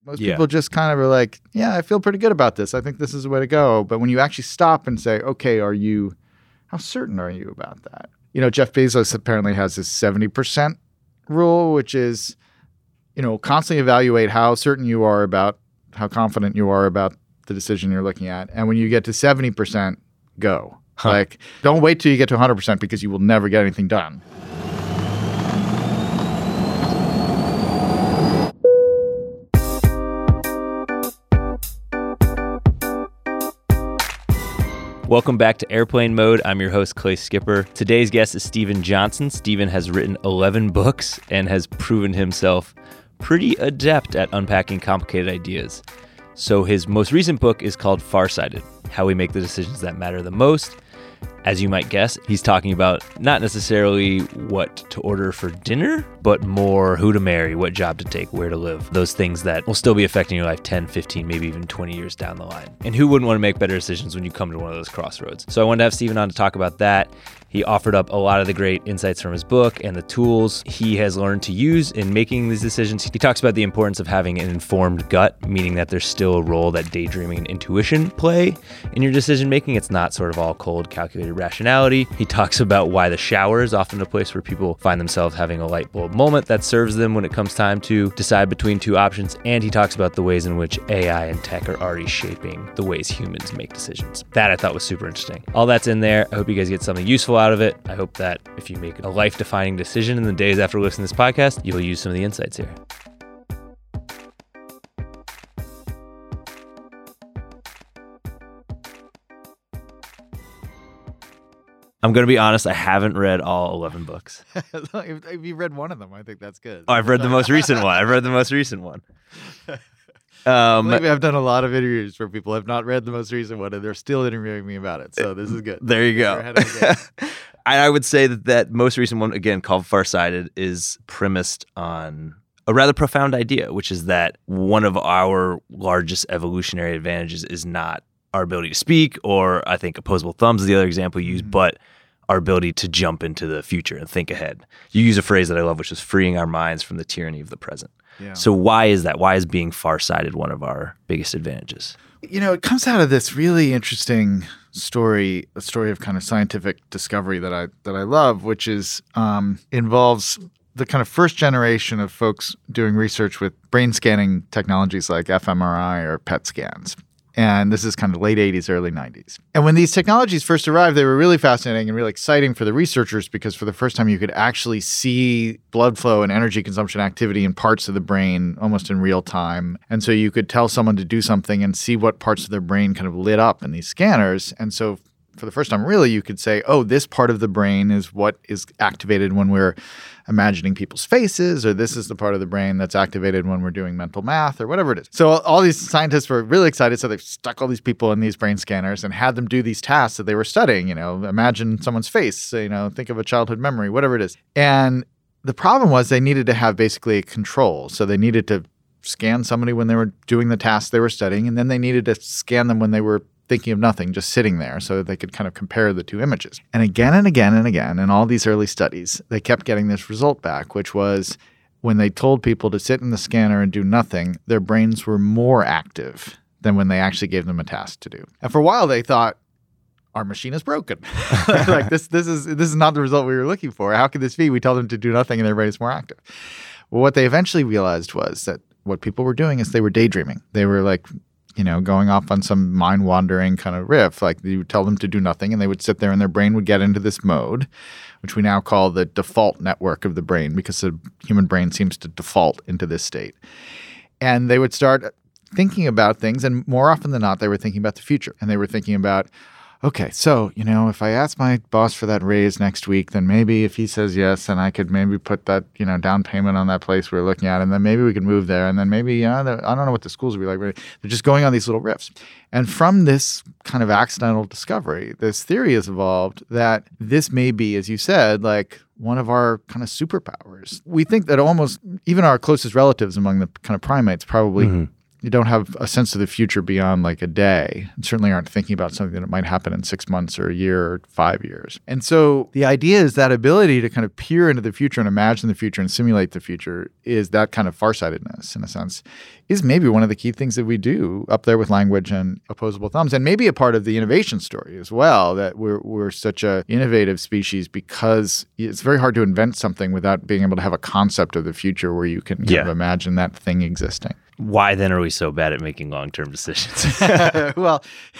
Most people just kind of are like, yeah, I feel pretty good about this. I think this is the way to go. But when you actually stop and say, okay, how certain are you about that? Jeff Bezos apparently has this 70% rule, which is, constantly evaluate how certain you are about, how confident you are about the decision you're looking at. And when you get to 70%, go. Like, don't wait till you get to 100% because you will never get anything done. Welcome back to Airplane Mode. I'm your host, Clay Skipper. Today's guest is Steven Johnson. Steven has written 11 books and has proven himself pretty adept at unpacking complicated ideas. So his most recent book is called Farsighted: How We Make the Decisions That Matter the Most. As you might guess, he's talking about not necessarily what to order for dinner, but more who to marry, what job to take, where to live, those things that will still be affecting your life 10, 15, maybe even 20 years down the line. And who wouldn't want to make better decisions when you come to one of those crossroads? So I wanted to have Steven on to talk about that. He offered up a lot of the great insights from his book and the tools he has learned to use in making these decisions. He talks about the importance of having an informed gut, meaning that there's still a role that daydreaming and intuition play in your decision making. It's not sort of all cold, calculated rationality. He talks about why the shower is often a place where people find themselves having a light bulb moment that serves them when it comes time to decide between two options. And he talks about the ways in which AI and tech are already shaping the ways humans make decisions. That I thought was super interesting. All that's in there. I hope you guys get something useful out of it. I hope that if you make a life-defining decision in the days after listening to this podcast, you'll use some of the insights here. I'm going to be honest, I haven't read all 11 books. If you read one of them, I think that's good. Oh, I've read the most recent one. Maybe I've done a lot of interviews where people have not read the most recent one and they're still interviewing me about it. So this is good. There you go. I would say that most recent one, again, called Farsighted, is premised on a rather profound idea, which is that one of our largest evolutionary advantages is not our ability to speak, or I think opposable thumbs is the other example you use, but our ability to jump into the future and think ahead. You use a phrase that I love, which is freeing our minds from the tyranny of the present. Yeah. So why is that? Why is being farsighted one of our biggest advantages? It comes out of this really interesting story, a story of kind of scientific discovery that I love, which is involves the kind of first generation of folks doing research with brain scanning technologies like fMRI or PET scans. And this is kind of late 80s, early 90s. And when these technologies first arrived, they were really fascinating and really exciting for the researchers because for the first time you could actually see blood flow and energy consumption activity in parts of the brain almost in real time. And so you could tell someone to do something and see what parts of their brain kind of lit up in these scanners. And so for the first time, really, you could say, oh, this part of the brain is what is activated when we're imagining people's faces, or this is the part of the brain that's activated when we're doing mental math, or whatever it is. So all these scientists were really excited. So they've stuck all these people in these brain scanners and had them do these tasks that they were studying. Imagine someone's face, think of a childhood memory, whatever it is. And the problem was they needed to have basically a control. So they needed to scan somebody when they were doing the tasks they were studying, and then they needed to scan them when they were thinking of nothing, just sitting there, so that they could kind of compare the two images. And again and again and again, in all these early studies, they kept getting this result back, which was when they told people to sit in the scanner and do nothing, their brains were more active than when they actually gave them a task to do. And for a while, they thought, our machine is broken. Like this is not the result we were looking for. How could this be? We tell them to do nothing and their brain is more active. Well, what they eventually realized was that what people were doing is they were daydreaming. They were like, going off on some mind-wandering kind of riff. Like you would tell them to do nothing, and they would sit there, and their brain would get into this mode, which we now call the default network of the brain, because the human brain seems to default into this state. And they would start thinking about things, and more often than not, they were thinking about the future. And they were thinking about, okay, so, if I ask my boss for that raise next week, then maybe if he says yes, then I could maybe put that, down payment on that place we're looking at, and then maybe we could move there, and then maybe, I don't know what the schools will be like, but they're just going on these little riffs. And from this kind of accidental discovery, this theory has evolved that this may be, as you said, like one of our kind of superpowers. We think that almost even our closest relatives among the kind of primates probably you don't have a sense of the future beyond like a day, and certainly aren't thinking about something that might happen in 6 months or a year or 5 years. And so the idea is that ability to kind of peer into the future and imagine the future and simulate the future is that kind of farsightedness in a sense. is maybe one of the key things that we do up there with language and opposable thumbs, and maybe a part of the innovation story as well, that we're such a innovative species because it's very hard to invent something without being able to have a concept of the future where you can kind of imagine that thing existing. Why then are we so bad at making long-term decisions? Well,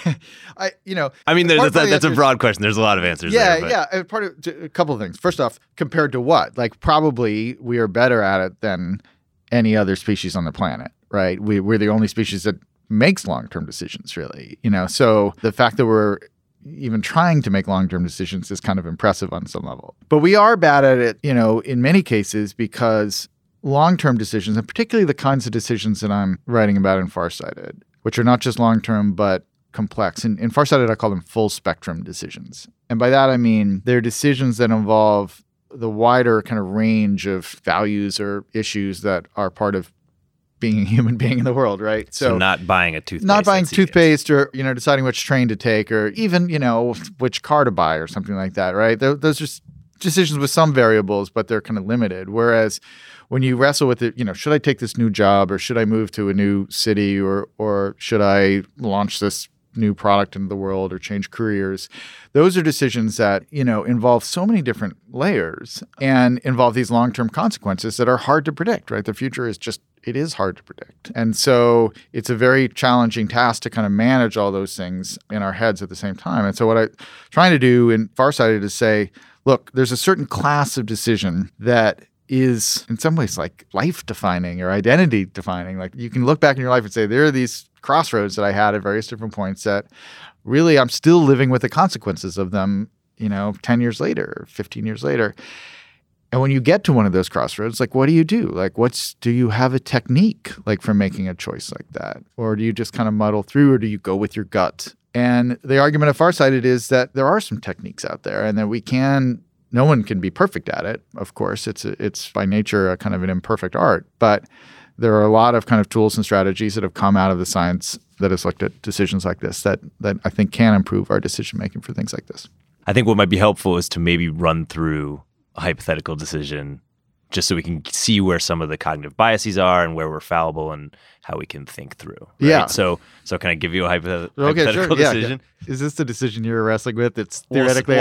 that's a broad question. There's a lot of answers there. Yeah. Part of a couple of things. First off, compared to what? Like, probably we are better at it than any other species on the planet, right? We're the only species that makes long-term decisions, really. So the fact that we're even trying to make long-term decisions is kind of impressive on some level. But we are bad at it, in many cases because long-term decisions, and particularly the kinds of decisions that I'm writing about in Farsighted, which are not just long-term but complex. In Farsighted, I call them full-spectrum decisions. And by that, I mean they're decisions that involve the wider kind of range of values or issues that are part of being a human being in the world, right? So not buying a toothpaste. Not buying toothpaste or, deciding which train to take or even, which car to buy or something like that, right? Those are decisions with some variables, but they're kind of limited. Whereas when you wrestle with it, should I take this new job or should I move to a new city or should I launch this new product into the world or change careers? Those are decisions that, involve so many different layers and involve these long-term consequences that are hard to predict, right? The future is it is hard to predict. And so it's a very challenging task to kind of manage all those things in our heads at the same time. And so what I'm trying to do in Farsighted is say, look, there's a certain class of decision that is in some ways like life-defining or identity-defining. Like you can look back in your life and say, there are these crossroads that I had at various different points that really I'm still living with the consequences of them, 10 years later, 15 years later. And when you get to one of those crossroads, like, what do you do? Like, do you have a technique like for making a choice like that? Or do you just kind of muddle through, or do you go with your gut? And the argument of Farsighted is that there are some techniques out there and that no one can be perfect at it. Of course, it's by nature a kind of an imperfect art, but there are a lot of kind of tools and strategies that have come out of the science that has looked at decisions like this that I think can improve our decision making for things like this. I think what might be helpful is to maybe run through a hypothetical decision just so we can see where some of the cognitive biases are and where we're fallible and how we can think through. Right? Yeah. So can I give you a hypothetical decision? Yeah. Is this the decision you're wrestling with? It's theoretically...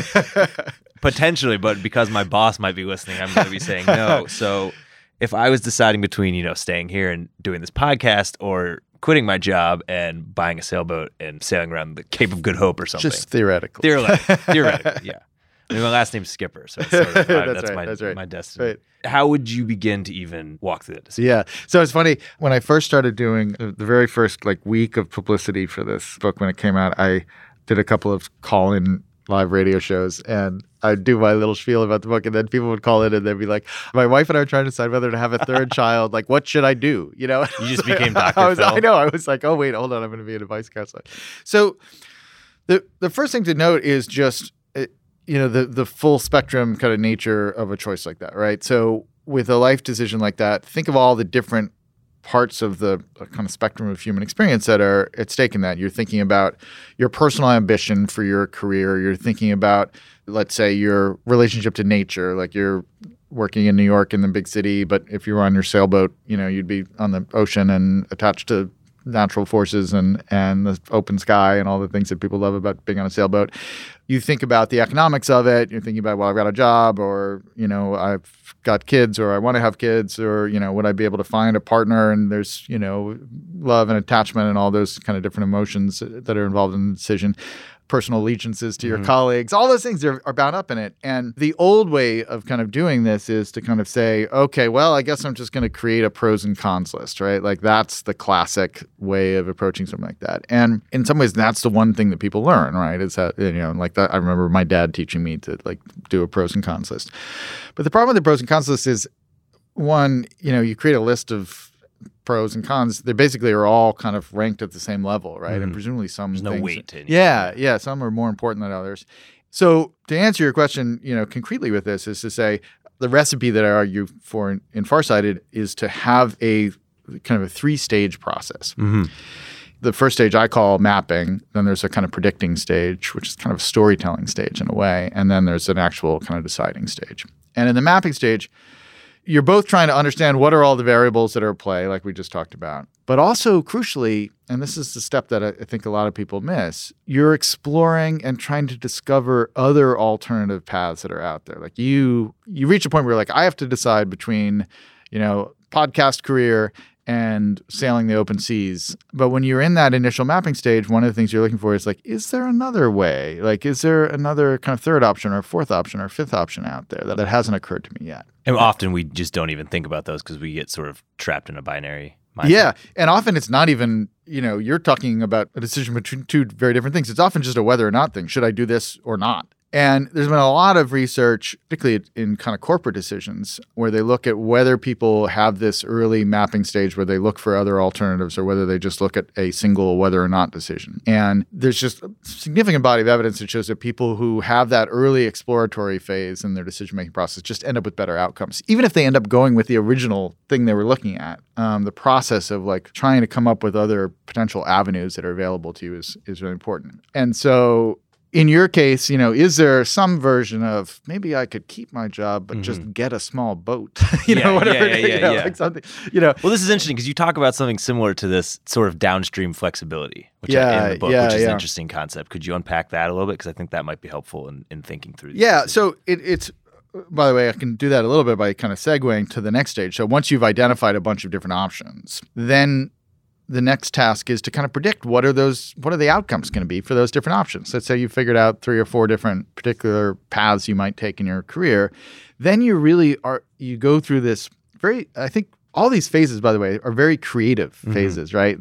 Potentially, but because my boss might be listening, I'm going to be saying no. So if I was deciding between, staying here and doing this podcast or quitting my job and buying a sailboat and sailing around the Cape of Good Hope or something. Just theoretically. Theoretically, yeah. I mean, my last name's Skipper, so it's sort of, my destiny. Right. How would you begin to even walk through that decision? Yeah. So it's funny. When I first started doing the very first week of publicity for this book when it came out, I did a couple of call-in live radio shows, and I'd do my little spiel about the book, and then people would call in and they'd be like, my wife and I are trying to decide whether to have a third child. Like, what should I do? You just became Dr. Phil. I know. I was like, oh, wait, hold on. I'm going to be an advice counselor. So the first thing to note is just, the full spectrum kind of nature of a choice like that, right? So with a life decision like that, think of all the different parts of the kind of spectrum of human experience that are at stake in that. You're thinking about your personal ambition for your career. You're thinking about, let's say, your relationship to nature. Like you're working in New York in the big city, but if you were on your sailboat, you'd be on the ocean and attached to natural forces and the open sky and all the things that people love about being on a sailboat. You think about the economics of it. You're thinking about, well, I've got a job, or, I've got kids, or I want to have kids, or, would I be able to find a partner? And there's, love and attachment and all those kind of different emotions that are involved in the decision. Personal allegiances to your colleagues, all those things are bound up in it. And the old way of kind of doing this is to kind of say, okay, well, I guess I'm just going to create a pros and cons list, right? Like that's the classic way of approaching something like that. And in some ways, that's the one thing that people learn, right? Is that, like that. I remember my dad teaching me to do a pros and cons list. But the problem with the pros and cons list is, one, you create a list of pros and cons. They basically are all kind of ranked at the same level, right? And presumably some there's no weight to anything. Yeah. Some are more important than others. So to answer your question, concretely with this is to say the recipe that I argue for in Farsighted is to have a kind of a 3-stage process. The first stage I call mapping. Then there's a kind of predicting stage, which is kind of a storytelling stage in a way. And then there's an actual kind of deciding stage. And in the mapping stage, you're both trying to understand what are all the variables that are at play, like we just talked about. But also crucially, and this is the step that I think a lot of people miss, you're exploring and trying to discover other alternative paths that are out there. Like you reach a point where you're like, I have to decide between, podcast career and sailing the open seas. But when you're in that initial mapping stage, one of the things you're looking for is like, is there another way? Like, is there another kind of third option or fourth option or fifth option out there that hasn't occurred to me yet? And often we just don't even think about those because we get sort of trapped in a binary mindset. Yeah. And often it's not even, you're talking about a decision between two very different things. It's often just a whether or not thing. Should I do this or not? And there's been a lot of research, particularly in kind of corporate decisions, where they look at whether people have this early mapping stage where they look for other alternatives or whether they just look at a single whether or not decision. And there's just a significant body of evidence that shows that people who have that early exploratory phase in their decision-making process just end up with better outcomes. Even if they end up going with the original thing they were looking at, the process of like trying to come up with other potential avenues that are available to you is really important. And so in your case, is there some version of maybe I could keep my job, but just get a small boat, whatever, like something, Well, this is interesting because you talk about something similar to this sort of downstream flexibility, which in the book, which is an interesting concept. Could you unpack that a little bit? Because I think that might be helpful in thinking through these decisions. So it's, by the way, I can do that a little bit by kind of segueing to the next stage. So once you've identified a bunch of different options, then the next task is to kind of predict what are the outcomes going to be for those different options. Let's say you figured out 3 or 4 different particular paths you might take in your career. Then you go through this I think all these phases, by the way, are very creative phases, right?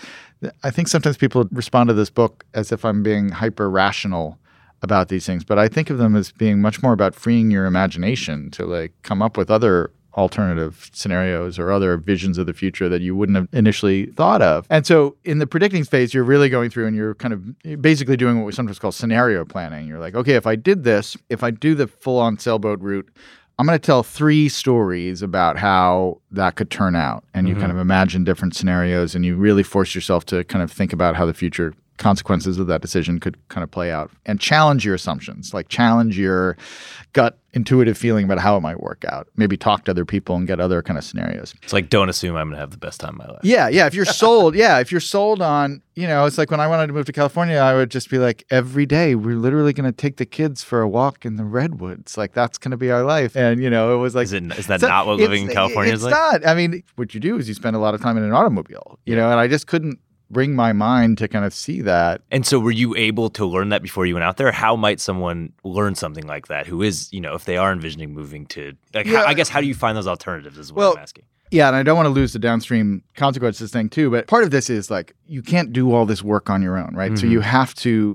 I think sometimes people respond to this book as if I'm being hyper rational about these things, but I think of them as being much more about freeing your imagination to like come up with other alternative scenarios or other visions of the future that you wouldn't have initially thought of. And so in the predicting phase, you're really going through and you're kind of basically doing what we sometimes call scenario planning. You're like, okay, if I did this, if I do the full-on sailboat route, I'm going to tell 3 stories about how that could turn out. And you kind of imagine different scenarios and you really force yourself to kind of think about how the future consequences of that decision could kind of play out and challenge your assumptions, like challenge your gut intuitive feeling about how it might work out. Maybe talk to other people and get other kind of scenarios. It's like, don't assume I'm going to have the best time of my life. Yeah. If you're sold, if you're sold on, it's like when I wanted to move to California, I would just be like, every day we're literally going to take the kids for a walk in the redwoods. Like that's going to be our life. And, it was like, is that not what living in California is like? It's not. I mean, what you do is you spend a lot of time in an automobile, and I just couldn't bring my mind to kind of see that. And so were you able to learn that before you went out there? How might someone learn something like that who is, if they are envisioning moving to, how do you find those alternatives is what I'm asking. Yeah, and I don't want to lose the downstream consequences thing too, but part of this is like, you can't do all this work on your own, right? So you have to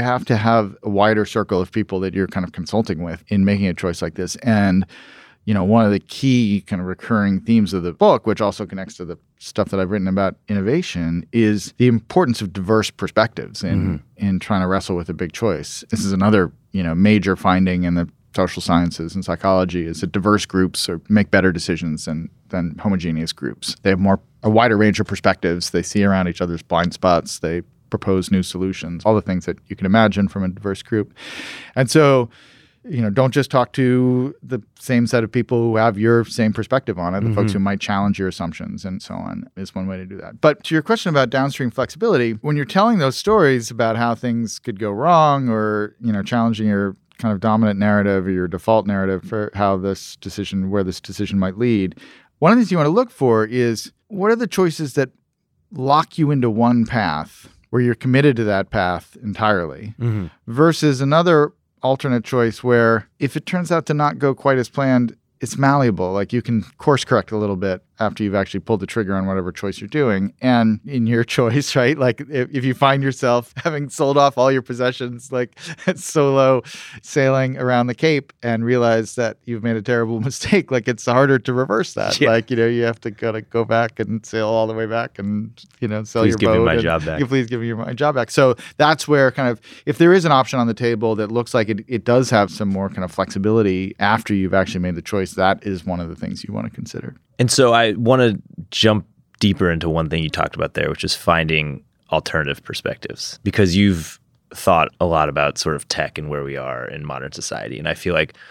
have a wider circle of people that you're kind of consulting with in making a choice like this. And one of the key kind of recurring themes of the book, which also connects to the stuff that I've written about innovation, is the importance of diverse perspectives in trying to wrestle with a big choice. This is another, major finding in the social sciences and psychology is that diverse groups make better decisions than homogeneous groups. They have a wider range of perspectives. They see around each other's blind spots. They propose new solutions, all the things that you can imagine from a diverse group. And so, don't just talk to the same set of people who have your same perspective on it, the folks who might challenge your assumptions and so on is one way to do that. But to your question about downstream flexibility, when you're telling those stories about how things could go wrong or, challenging your kind of dominant narrative or your default narrative for where this decision might lead, one of the things you want to look for is what are the choices that lock you into one path where you're committed to that path entirely versus another alternate choice where if it turns out to not go quite as planned, it's malleable. Like you can course correct a little bit after you've actually pulled the trigger on whatever choice you're doing. And in your choice, right? Like if you find yourself having sold off all your possessions, like solo sailing around the Cape and realize that you've made a terrible mistake, like it's harder to reverse that. Yeah. Like, you have to kind of go back and sail all the way back and, sell your boat. Please give me my job back. Please give me my job back. So that's where kind of, if there is an option on the table that looks like it does have some more kind of flexibility after you've actually made the choice, that is one of the things you want to consider. And so I want to jump deeper into one thing you talked about there, which is finding alternative perspectives, because you've thought a lot about sort of tech and where we are in modern society. And I feel like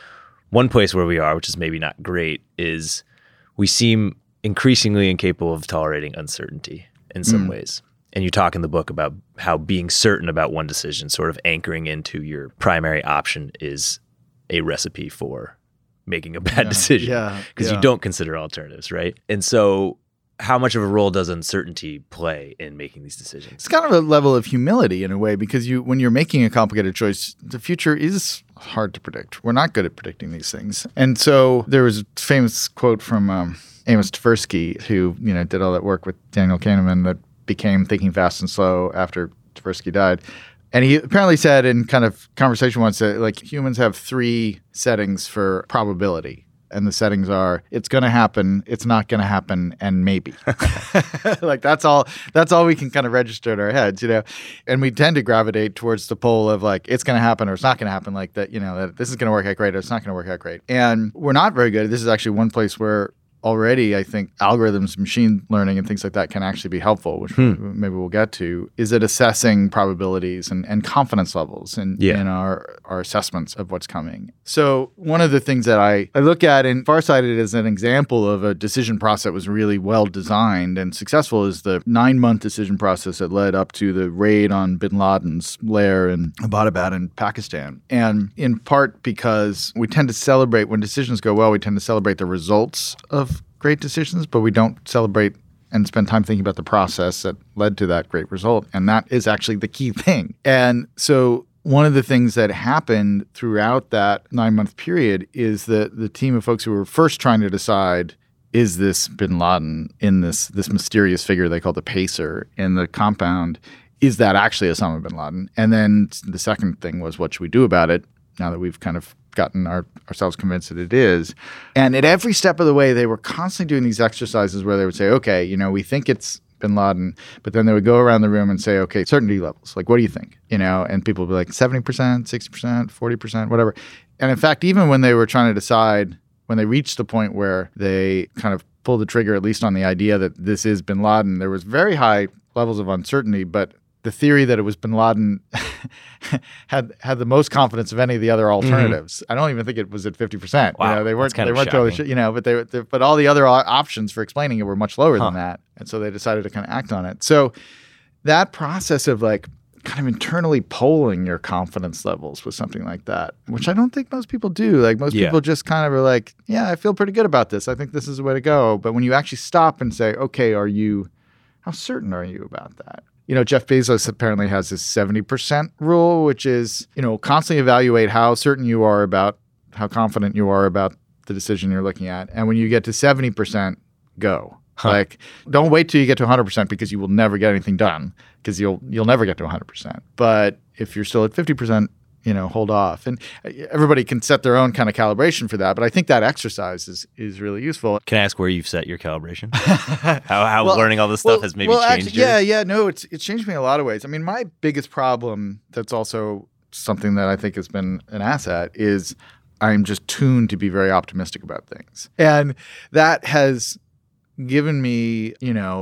One place where we are, which is maybe not great, is we seem increasingly incapable of tolerating uncertainty in some ways. And you talk in the book about how being certain about one decision, sort of anchoring into your primary option, is a recipe for making a bad decision because you don't consider alternatives, right? And so how much of a role does uncertainty play in making these decisions? It's kind of a level of humility in a way, because when you're making a complicated choice, the future is hard to predict. We're not good at predicting these things. And so there was a famous quote from Amos Tversky, who did all that work with Daniel Kahneman that became Thinking Fast and Slow after Tversky died. And he apparently said in kind of conversation once that like humans have 3 settings for probability. And the settings are, it's going to happen, it's not going to happen, and maybe. Like that's all we can kind of register in our heads, And we tend to gravitate towards the pole of like, it's going to happen or it's not going to happen, like that, that this is going to work out great or it's not going to work out great. And we're not very good. This is actually one place where already I think algorithms, machine learning and things like that can actually be helpful, which maybe we'll get to, is at assessing probabilities and confidence levels in our assessments of what's coming. So one of the things that I look at in Farsighted as an example of a decision process that was really well designed and successful is the 9-month decision process that led up to the raid on bin Laden's lair in Abbottabad in Pakistan. And in part because we tend to celebrate, when decisions go well, we tend to celebrate the results of great decisions, but we don't celebrate and spend time thinking about the process that led to that great result. And that is actually the key thing. And so one of the things that happened throughout that 9-month period is that the team of folks who were first trying to decide, is this bin Laden in this mysterious figure they call the Pacer in the compound, is that actually Osama bin Laden? And then the second thing was, what should we do about it now that we've kind of gotten ourselves convinced that it is? And at every step of the way, they were constantly doing these exercises where they would say, okay, we think it's bin Laden, but then they would go around the room and say, okay, certainty levels, like, what do you think? And people would be like 70%, 60%, 40%, whatever. And in fact, even when they were trying to decide, when they reached the point where they kind of pulled the trigger, at least on the idea that this is bin Laden, there was very high levels of uncertainty, but the theory that it was bin Laden had the most confidence of any of the other alternatives. I don't even think it was at 50%. Wow, they weren't totally sure, but all the other options for explaining it were much lower than that. And so they decided to kind of act on it. So that process of like kind of internally polling your confidence levels with something like that, which I don't think most people do. Like most people just kind of are like, yeah, I feel pretty good about this. I think this is the way to go. But when you actually stop and say, okay, how certain are you about that? Jeff Bezos apparently has this 70% rule, which is, constantly evaluate how certain you are about, how confident you are about the decision you're looking at. And when you get to 70%, go. Like, don't wait till you get to 100% because you will never get anything done, because you'll never get to 100%. But if you're still at 50%, hold off. And everybody can set their own kind of calibration for that. But I think that exercise is really useful. Can I ask where you've set your calibration? how learning all this stuff has maybe changed you? No, it's changed me in a lot of ways. I mean, my biggest problem that's also something that I think has been an asset is I'm just tuned to be very optimistic about things. And that has given me,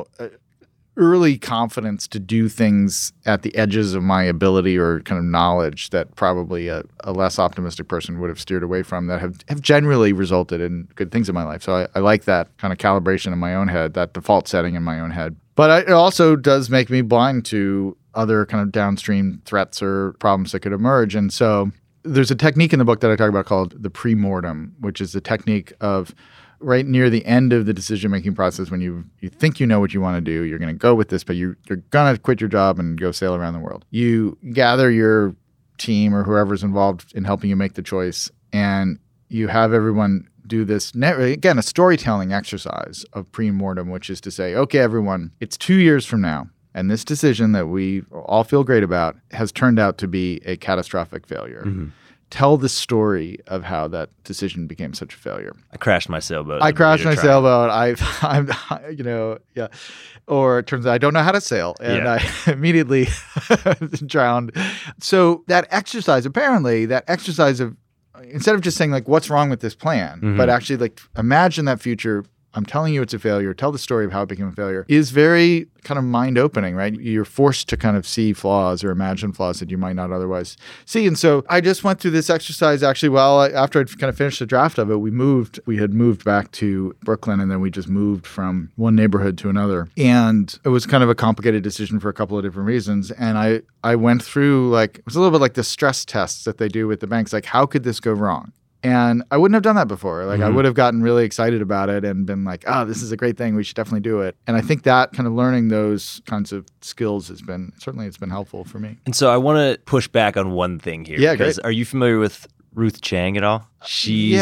early confidence to do things at the edges of my ability or kind of knowledge that probably a less optimistic person would have steered away from, that have generally resulted in good things in my life. So I like that kind of calibration in my own head, that default setting in my own head. But it also does make me blind to other kind of downstream threats or problems that could emerge. And so there's a technique in the book that I talk about called the pre-mortem, which is the technique of right near the end of the decision-making process, when you think you know what you want to do, you're going to go with this, but you're going to quit your job and go sail around the world. You gather your team or whoever's involved in helping you make the choice, and you have everyone do this, again, a storytelling exercise of pre-mortem, which is to say, okay, everyone, it's 2 years from now, and this decision that we all feel great about has turned out to be a catastrophic failure. Mm-hmm. Tell the story of how that decision became such a failure. I crashed my sailboat. Or it turns out I don't know how to sail, and I immediately drowned. So that exercise of, instead of just saying like, what's wrong with this plan, but actually like imagine that future I'm telling you it's a failure, tell the story of how it became a failure, is very kind of mind-opening, right? You're forced to kind of see flaws or imagine flaws that you might not otherwise see. And so I just went through this exercise actually after I'd kind of finished the draft of it. We had moved back to Brooklyn, and then we just moved from one neighborhood to another. And it was kind of a complicated decision for a couple of different reasons. And I went through it was a little bit like the stress tests that they do with the banks, like how could this go wrong? And I wouldn't have done that before. I would have gotten really excited about it and been like, oh, this is a great thing. We should definitely do it. And I think that kind of learning those kinds of skills it's been helpful for me. And so I want to push back on one thing here. Yeah, because great. Are you familiar with Ruth Chang at all? She's,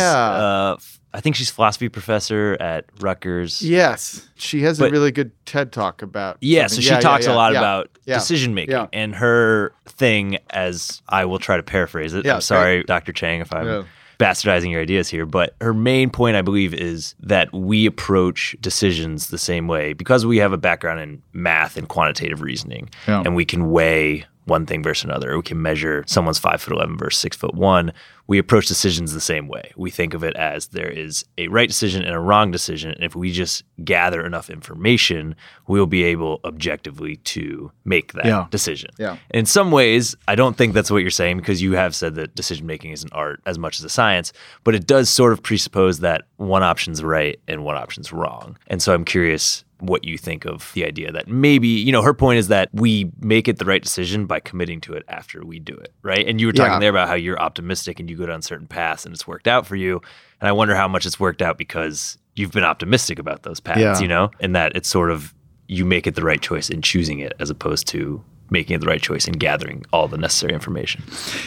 I think she's philosophy professor at Rutgers. Yes. She has a really good TED Talk about Yeah, something. so she talks a lot about Yeah. decision making. Yeah. And her thing, as I will try to paraphrase it, Yeah, I'm sorry, Dr. Chang, if I'm Yeah. bastardizing your ideas here, but her main point, I believe, is that we approach decisions the same way because we have a background in math and quantitative reasoning, and we can weigh one thing versus another. We can measure someone's 5'11" versus 6'1". We approach decisions the same way. We think of it as there is a right decision and a wrong decision. And if we just gather enough information, we'll be able objectively to make that decision. Yeah. In some ways, I don't think that's what you're saying because you have said that decision making is an art as much as a science, but it does sort of presuppose that one option's right and one option's wrong. And so I'm curious what you think of the idea that maybe, her point is that we make it the right decision by committing to it after we do it, right? And you were talking there about how you're optimistic and you go down certain paths and it's worked out for you. And I wonder how much it's worked out because you've been optimistic about those paths, and that it's sort of you make it the right choice in choosing it as opposed to making it the right choice and gathering all the necessary information.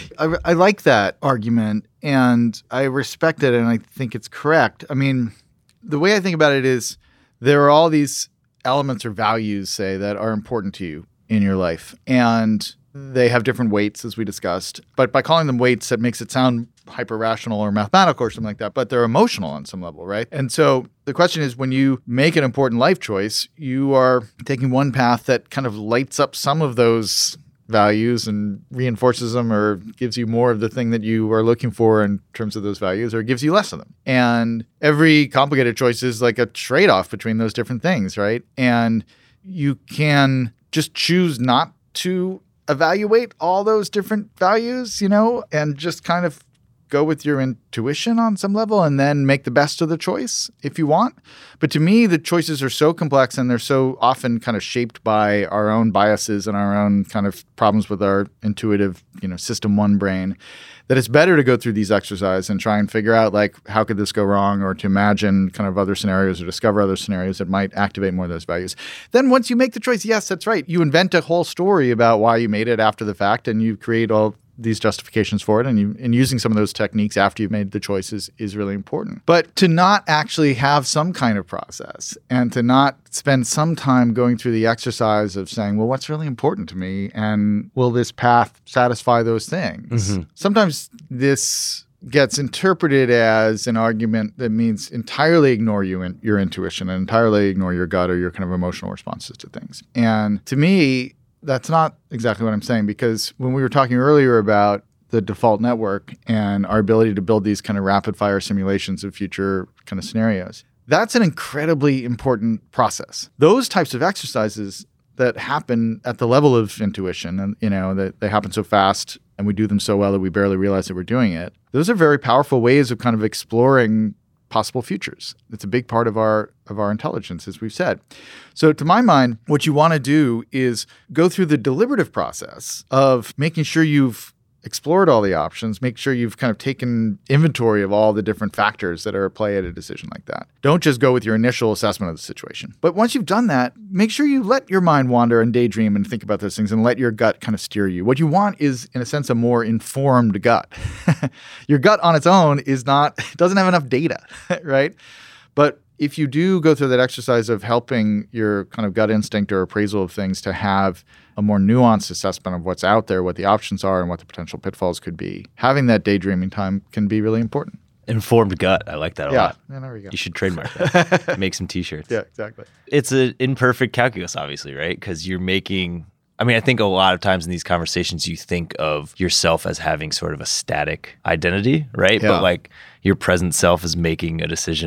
I like that argument and I respect it and I think it's correct. I mean, the way I think about it is there are all these elements or values, say, that are important to you in your life. And they have different weights, as we discussed. But by calling them weights, that makes it sound hyper-rational or mathematical or something like that. But they're emotional on some level, right? And so the question is, when you make an important life choice, you are taking one path that kind of lights up some of those values and reinforces them or gives you more of the thing that you are looking for in terms of those values or gives you less of them. And every complicated choice is like a trade-off between those different things, right? And you can just choose not to evaluate all those different values, and just kind of go with your intuition on some level and then make the best of the choice if you want. But to me, the choices are so complex and they're so often kind of shaped by our own biases and our own kind of problems with our intuitive, system one brain, that it's better to go through these exercises and try and figure out how could this go wrong, or to imagine kind of other scenarios or discover other scenarios that might activate more of those values. Then once you make the choice, yes, that's right. You invent a whole story about why you made it after the fact and you create all these justifications for it, and using some of those techniques after you've made the choices is really important. But to not actually have some kind of process and to not spend some time going through the exercise of saying, well, what's really important to me and will this path satisfy those things? Mm-hmm. Sometimes this gets interpreted as an argument that means entirely ignore your intuition and entirely ignore your gut or your kind of emotional responses to things. And to me, that's not exactly what I'm saying, because when we were talking earlier about the default network and our ability to build these kind of rapid fire simulations of future kind of scenarios, that's an incredibly important process. Those types of exercises that happen at the level of intuition and, that they happen so fast and we do them so well that we barely realize that we're doing it. Those are very powerful ways of kind of exploring possible futures. It's a big part of our intelligence, as we've said. So to my mind, what you want to do is go through the deliberative process of making sure you've explored all the options, make sure you've kind of taken inventory of all the different factors that are at play at a decision like that. Don't just go with your initial assessment of the situation. But once you've done that, make sure you let your mind wander and daydream and think about those things and let your gut kind of steer you. What you want is, in a sense, a more informed gut. Your gut on its own doesn't have enough data, right? But if you do go through that exercise of helping your kind of gut instinct or appraisal of things to have a more nuanced assessment of what's out there, what the options are, and what the potential pitfalls could be, having that daydreaming time can be really important. Informed gut. I like that a lot. Yeah, there we go. You should trademark that. Make some T-shirts. Yeah, exactly. It's an imperfect calculus, obviously, right? Because you're making... I think a lot of times in these conversations, you think of yourself as having sort of a static identity, right? Yeah. But your present self is making a decision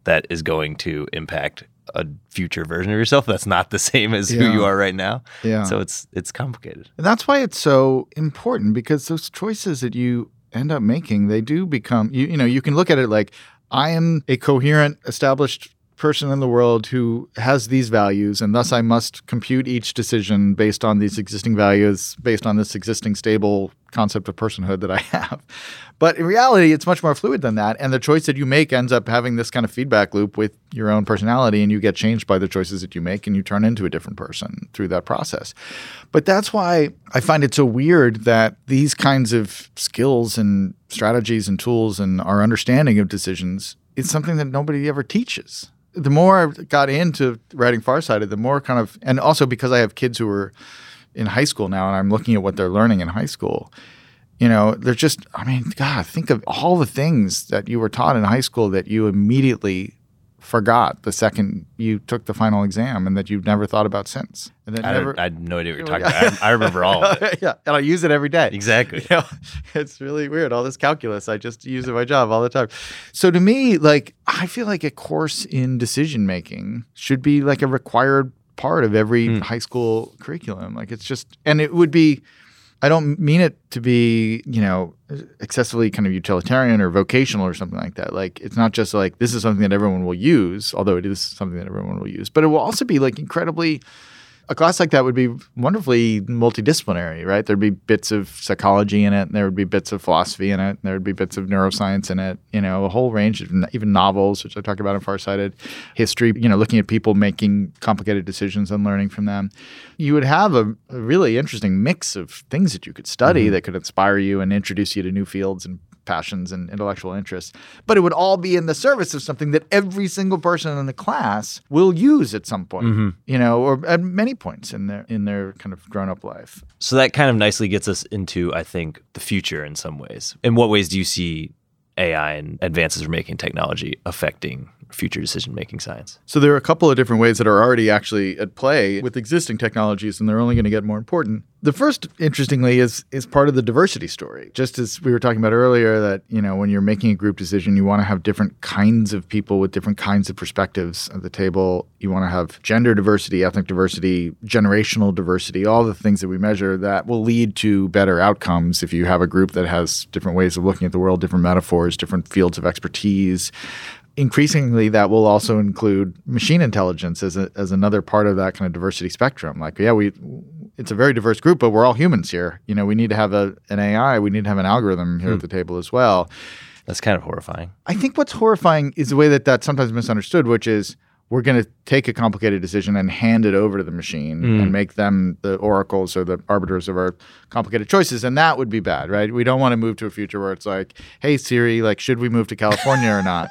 that is going to impact a future version of yourself that's not the same as who you are right now. Yeah. So it's complicated. And that's why it's so important, because those choices that you end up making, they do become, you can look at it like, I am a coherent, established person in the world who has these values, and thus I must compute each decision based on these existing values, based on this existing stable concept of personhood that I have. But in reality, it's much more fluid than that. And the choice that you make ends up having this kind of feedback loop with your own personality, and you get changed by the choices that you make, and you turn into a different person through that process. But that's why I find it so weird that these kinds of skills and strategies and tools and our understanding of decisions is something that nobody ever teaches. The more I got into writing Farsighted, the more kind of, and also because I have kids who are in high school now, and I'm looking at what they're learning in high school, they're just, God, think of all the things that you were taught in high school that you immediately forgot the second you took the final exam, and that you've never thought about since. And I had no idea what you're talking about. I remember all of it. Yeah, and I use it every day. Exactly. It's really weird. All this calculus, I just use it in my job all the time. So to me, I feel like a course in decision making should be like a required part of every high school curriculum. It's just, and it would be, I don't mean it to be, excessively kind of utilitarian or vocational or something like that. It's not just this is something that everyone will use, although it is something that everyone will use, but it will also be incredibly, a class like that would be wonderfully multidisciplinary, right? There'd be bits of psychology in it, and there would be bits of philosophy in it, and there would be bits of neuroscience in it, a whole range of even novels, which I talk about in Farsighted, history, looking at people making complicated decisions and learning from them. You would have a really interesting mix of things that you could study that could inspire you and introduce you to new fields and passions and intellectual interests, but it would all be in the service of something that every single person in the class will use at some point, or at many points in their kind of grown-up life. So that kind of nicely gets us into, I think, the future in some ways. In what ways do you see AI and advances we're making in technology affecting future decision-making science? So there are a couple of different ways that are already actually at play with existing technologies, and they're only going to get more important. The first, interestingly, is part of the diversity story. Just as we were talking about earlier, that when you're making a group decision, you want to have different kinds of people with different kinds of perspectives at the table. You want to have gender diversity, ethnic diversity, generational diversity, all the things that we measure that will lead to better outcomes if you have a group that has different ways of looking at the world, different metaphors, different fields of expertise. Increasingly, that will also include machine intelligence as another part of that kind of diversity spectrum. It's a very diverse group, but we're all humans here. We need to have an AI. We need to have an algorithm here at the table as well. That's kind of horrifying. I think what's horrifying is the way that that's sometimes misunderstood, which is we're going to take a complicated decision and hand it over to the machine and make them the oracles or the arbiters of our complicated choices. And that would be bad, right? We don't want to move to a future where it's hey, Siri, should we move to California or not?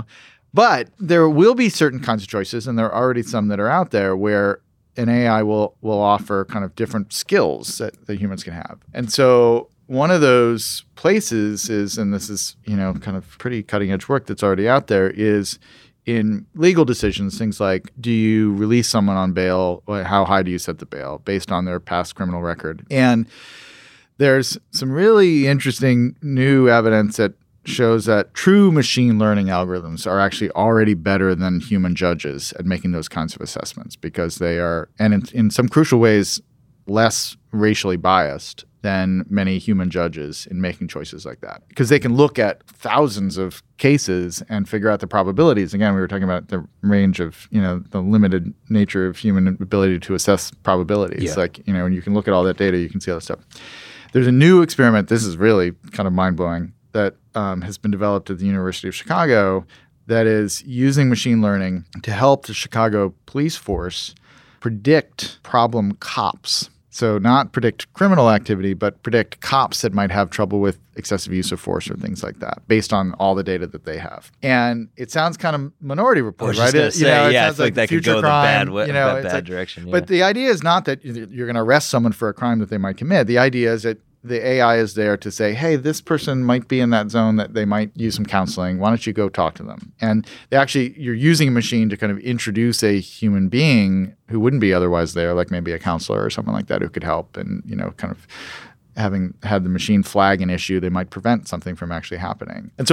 But there will be certain kinds of choices, and there are already some that are out there where an AI will offer kind of different skills that humans can have. And so one of those places is, and this is, kind of pretty cutting edge work that's already out there, is in legal decisions, things like, do you release someone on bail? How high do you set the bail based on their past criminal record? And there's some really interesting new evidence that shows that true machine learning algorithms are actually already better than human judges at making those kinds of assessments, because they are, and in some crucial ways, less racially biased than many human judges in making choices like that, because they can look at thousands of cases and figure out the probabilities. Again, we were talking about the range of, the limited nature of human ability to assess probabilities. Yeah. When you can look at all that data, you can see all that stuff. There's a new experiment. This is really kind of mind-blowing, that has been developed at the University of Chicago that is using machine learning to help the Chicago police force predict problem cops. So not predict criminal activity, but predict cops that might have trouble with excessive use of force or things like that, based on all the data that they have. And it sounds kind of Minority Report, right? It sounds like that could go crime, the bad direction. Yeah. But the idea is not that you're going to arrest someone for a crime that they might commit. The idea is that the AI is there to say, hey, this person might be in that zone that they might use some counseling. Why don't you go talk to them? And you're using a machine to kind of introduce a human being who wouldn't be otherwise there, like maybe a counselor or someone like that who could help. And, kind of having had the machine flag an issue, they might prevent something from actually happening. And so what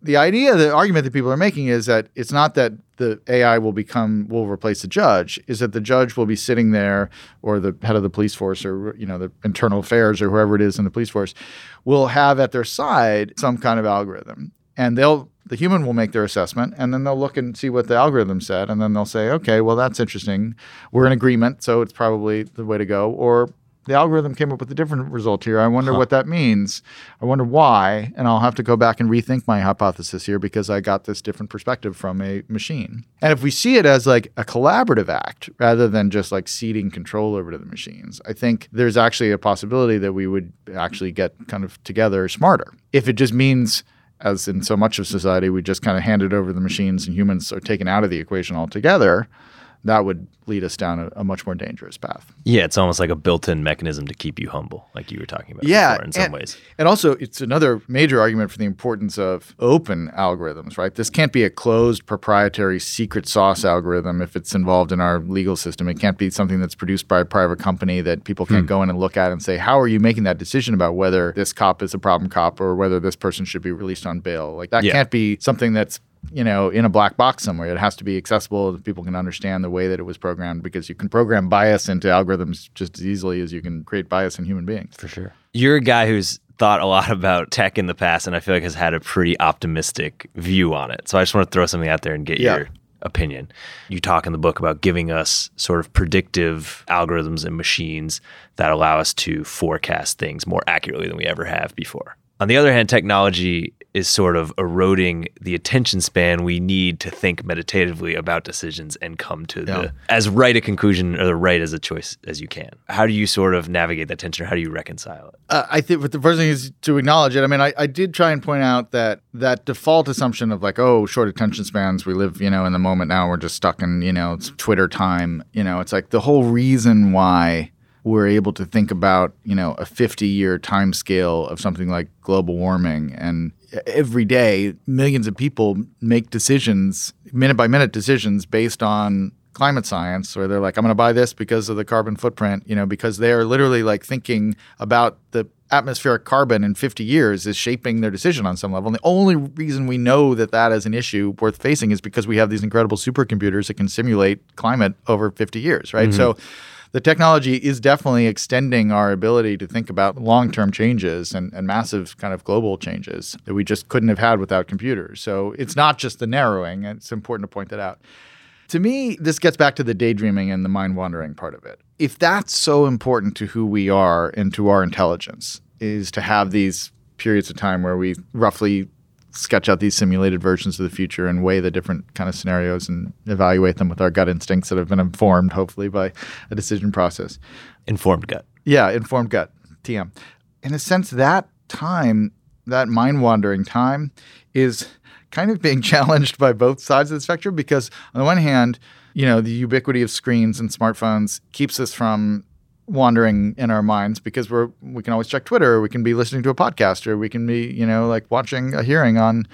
the argument that people are making is that it's not that the AI will replace the judge, is that the judge will be sitting there, or the head of the police force, or the internal affairs, or whoever it is in the police force, will have at their side some kind of algorithm, and the human will make their assessment, and then they'll look and see what the algorithm said, and then they'll say, okay, well, that's interesting. We're in agreement, so it's probably the way to go. Or the algorithm came up with a different result here. I wonder what that means. I wonder why, and I'll have to go back and rethink my hypothesis here because I got this different perspective from a machine. And if we see it as like a collaborative act rather than just like ceding control over to the machines, I think there's actually a possibility that we would actually get kind of together smarter. If it just means, as in so much of society, we just kind of hand it over to the machines and humans are taken out of the equation altogether, that would lead us down a much more dangerous path. Yeah, it's almost like a built-in mechanism to keep you humble, like you were talking about before in some ways. And also, it's another major argument for the importance of open algorithms, right? This can't be a closed, proprietary, secret sauce algorithm if it's involved in our legal system. It can't be something that's produced by a private company that people can't go in and look at and say, how are you making that decision about whether this cop is a problem cop or whether this person should be released on bail? Like that can't be something that's in a black box somewhere. It has to be accessible that people can understand the way that it was programmed, because you can program bias into algorithms just as easily as you can create bias in human beings. For sure. You're a guy who's thought a lot about tech in the past, and I feel like has had a pretty optimistic view on it. So I just want to throw something out there and get your opinion. You talk in the book about giving us sort of predictive algorithms and machines that allow us to forecast things more accurately than we ever have before. On the other hand, technology is sort of eroding the attention span we need to think meditatively about decisions and come to as right a conclusion or the right as a choice as you can. How do you sort of navigate that tension, or how do you reconcile it? I think the first thing is to acknowledge it. I mean, I did try and point out that default assumption of like, oh, short attention spans, we live, in the moment now, we're just stuck in, it's Twitter time. It's like the whole reason why we're able to think about, a 50-year time scale of something like global warming. And every day, millions of people make decisions, minute-by-minute decisions based on climate science, where they're like, I'm going to buy this because of the carbon footprint, because they are literally like thinking about the atmospheric carbon in 50 years is shaping their decision on some level. And the only reason we know that is an issue worth facing is because we have these incredible supercomputers that can simulate climate over 50 years, right? Mm-hmm. So the technology is definitely extending our ability to think about long-term changes and massive kind of global changes that we just couldn't have had without computers. So it's not just the narrowing. It's important to point that out. To me, this gets back to the daydreaming and the mind-wandering part of it. If that's so important to who we are and to our intelligence, is to have these periods of time where we roughly sketch out these simulated versions of the future and weigh the different kind of scenarios and evaluate them with our gut instincts that have been informed, hopefully, by a decision process. Informed gut. Yeah, informed gut, TM. In a sense, that time, that mind-wandering time, is kind of being challenged by both sides of the spectrum, because on the one hand, the ubiquity of screens and smartphones keeps us from wandering in our minds, because we can always check Twitter, or we can be listening to a podcast, or we can be, like watching a hearing on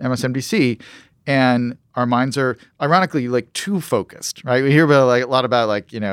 MSNBC. And our minds are ironically like too focused, right? We hear about a lot about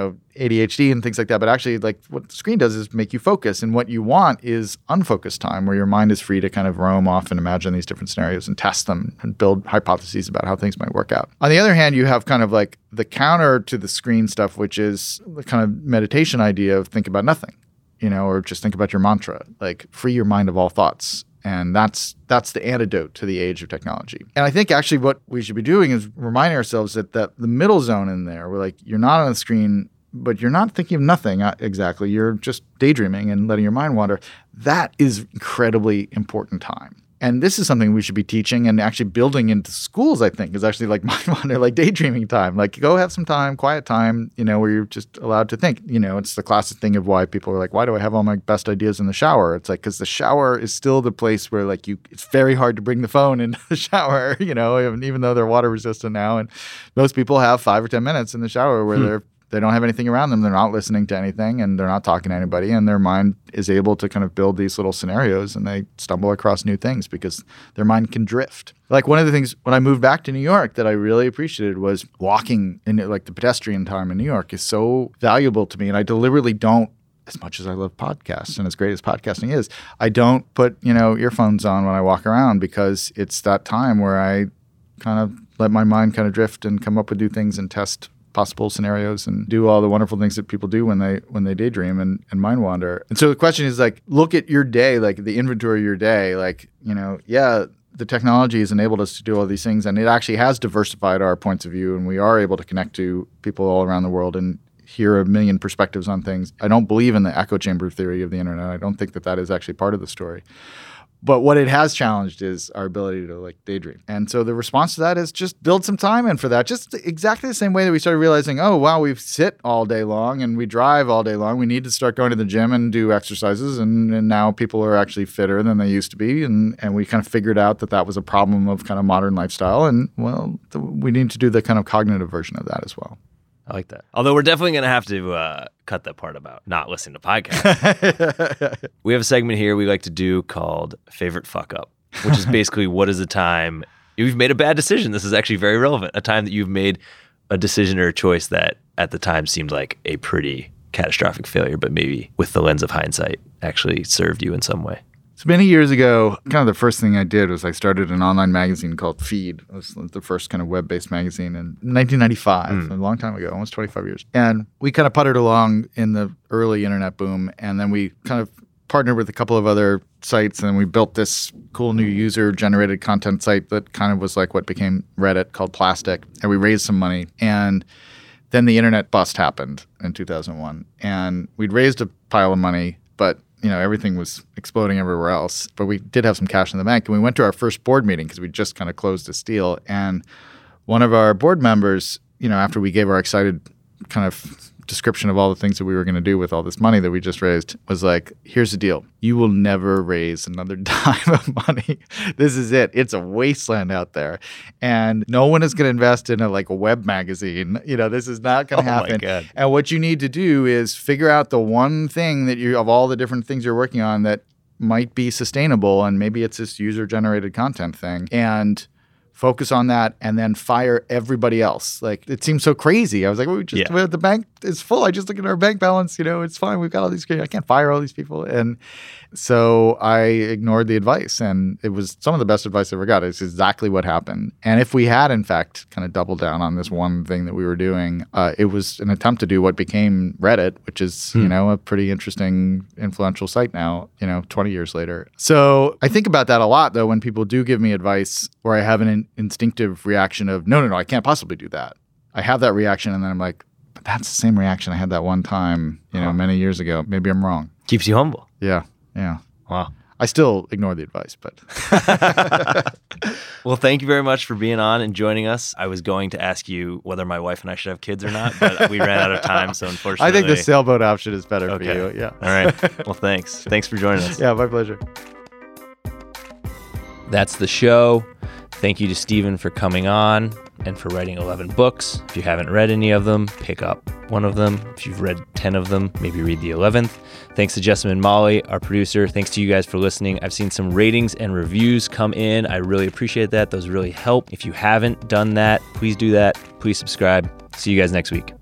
ADHD and things like that, but actually like what the screen does is make you focus. And what you want is unfocused time, where your mind is free to kind of roam off and imagine these different scenarios and test them and build hypotheses about how things might work out. On the other hand, you have kind of like the counter to the screen stuff, which is the kind of meditation idea of think about nothing, or just think about your mantra, like free your mind of all thoughts. And that's the antidote to the age of technology. And I think actually what we should be doing is reminding ourselves that the middle zone in there, where like you're not on the screen, but you're not thinking of nothing exactly. You're just daydreaming and letting your mind wander. That is incredibly important time. And this is something we should be teaching and actually building into schools, I think, is actually like mind wander, like daydreaming time. Like go have some time, quiet time, where you're just allowed to think. It's the classic thing of why people are like, why do I have all my best ideas in the shower? It's like, because the shower is still the place where like it's very hard to bring the phone into the shower, even though they're water resistant now. And most people have 5 or 10 minutes in the shower where they don't have anything around them. They're not listening to anything, and they're not talking to anybody, and their mind is able to kind of build these little scenarios, and they stumble across new things because their mind can drift. Like one of the things when I moved back to New York that I really appreciated was walking, and like the pedestrian time in New York is so valuable to me, and I deliberately don't as much as I love podcasts and as great as podcasting is, I don't put, earphones on when I walk around because it's that time where I kind of let my mind kind of drift and come up with new things and test possible scenarios and do all the wonderful things that people do when they daydream and mind wander. And so the question is like, look at your day, like the inventory of your day, like, the technology has enabled us to do all these things, and it actually has diversified our points of view, and we are able to connect to people all around the world and hear a million perspectives on things. I don't believe in the echo chamber theory of the internet. I don't think that is actually part of the story. But what it has challenged is our ability to like daydream. And so the response to that is just build some time in for that. Just exactly the same way that we started realizing, oh, wow, we sit all day long and we drive all day long. We need to start going to the gym and do exercises. And now people are actually fitter than they used to be. And we kind of figured out that was a problem of kind of modern lifestyle. And, well, we need to do the kind of cognitive version of that as well. I like that. Although we're definitely going to have to cut that part about not listening to podcasts. We have a segment here we like to do called Favorite Fuck Up, which is basically what is a time you've made a bad decision. This is actually very relevant. A time that you've made a decision or a choice that at the time seemed like a pretty catastrophic failure, but maybe with the lens of hindsight actually served you in some way. So many years ago, kind of the first thing I did was I started an online magazine called Feed. It was the first kind of web-based magazine in 1995, a long time ago, almost 25 years. And we kind of puttered along in the early internet boom, and then we kind of partnered with a couple of other sites, and we built this cool new user-generated content site that kind of was like what became Reddit, called Plastic. And we raised some money, and then the internet bust happened in 2001. And we'd raised a pile of money, but everything was exploding everywhere else. But we did have some cash in the bank. And we went to our first board meeting because we just kind of closed this deal. And one of our board members, after we gave our excited kind of description of all the things that we were going to do with all this money that we just raised, was like, here's the deal. You will never raise another dime of money. This is it. It's a wasteland out there. And no one is going to invest in a web magazine. This is not going to happen. My God. And what you need to do is figure out the one thing that of all the different things you're working on that might be sustainable. And maybe it's this user-generated content thing. And focus on that, and then fire everybody else. It seems so crazy. I was like, the bank is full. I just look at our bank balance. It's fine. We've got all these. I can't fire all these people. And so I ignored the advice, and it was some of the best advice I ever got. It's exactly what happened. And if we had, in fact, kind of doubled down on this one thing that we were doing, it was an attempt to do what became Reddit, which is, a pretty interesting, influential site now, 20 years later. So I think about that a lot, though, when people do give me advice where I have an instinctive reaction of, no, I can't possibly do that. I have that reaction, and then I'm like, but that's the same reaction I had that one time, many years ago. Maybe I'm wrong. Keeps you humble. Yeah. Wow. I still ignore the advice, but. Well, thank you very much for being on and joining us. I was going to ask you whether my wife and I should have kids or not, but we ran out of time, so unfortunately. I think the sailboat option is better for you. Yeah. All right. Well, thanks. Thanks for joining us. Yeah, my pleasure. That's the show. Thank you to Stephen for coming on and for writing 11 books. If you haven't read any of them, pick up one of them. If you've read 10 of them, maybe read the 11th. Thanks to Jessamine Molly, our producer. Thanks to you guys for listening. I've seen some ratings and reviews come in. I really appreciate that. Those really help. If you haven't done that, please do that. Please subscribe. See you guys next week.